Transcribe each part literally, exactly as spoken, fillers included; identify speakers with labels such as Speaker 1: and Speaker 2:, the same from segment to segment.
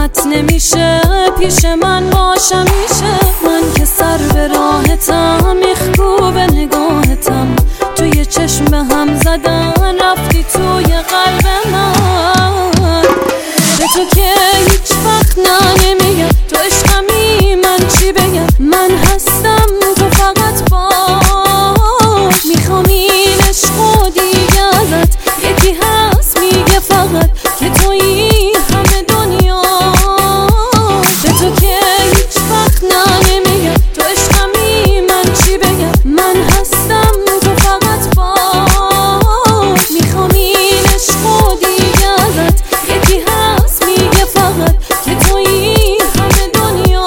Speaker 1: راحت نمیشه پیش من باش همیشه. من که سر به راحتم میخکوب نگاهتم، توی چشم به هم زدن رفتی توی قلب من. به تو که هیچ وقت نه نمیگم تو عشقمی، من چی بگم؟ من هستم تو فقط باش. میخوام این عشق و دیگه ازت یکی هست میگه فقط که تویی همه دنیا. به تو که هیچ وقت نه نمیگم تو عشقمی، من چی بگم؟ من هستم تو فقط باش. میخوام این عشق و دیگه ازت یکی هست میگه فقط که تویی همه دنیا.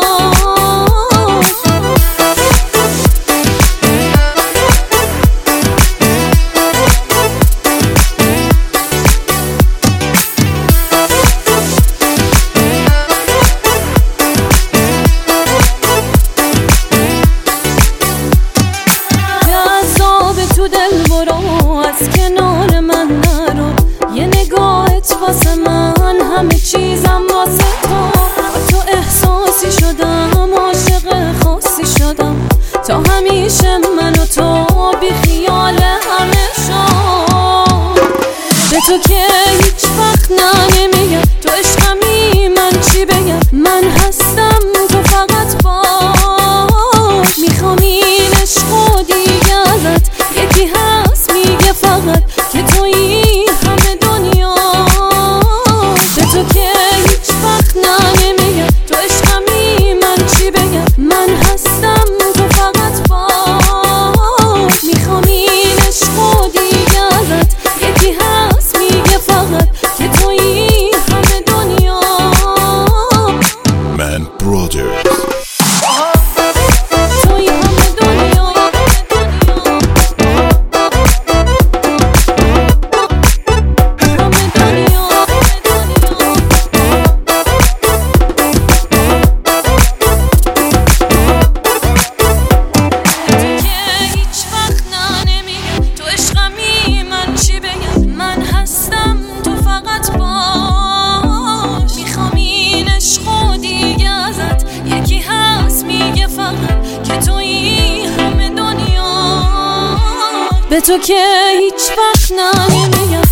Speaker 1: تو دل برو از کنار من نرو، یه نگاهت واسه من همه چیزم واسه تو. تو احساسی شدم عاشق خاصی شدم، تا همیشه من و تو بی خیال همه شام. به تو که هیچ وقت نه نمیگم تو عشقمی، من چی بگم؟ من هستم تو فقط باش. میخوام این عشق و دیگه ازت یکی هست میگه فقط که تویی همه دنیا. به تو که هیچ وقت نه نمیگم تو عشقمی، من چی بگم؟ من هستم تو فقط باش. میخوام این عشق و دیگه ازت یکی هست میگه فقط که تویی همه دنیا.
Speaker 2: من برادرز
Speaker 1: به تو که هیچ وقت نه نمیگم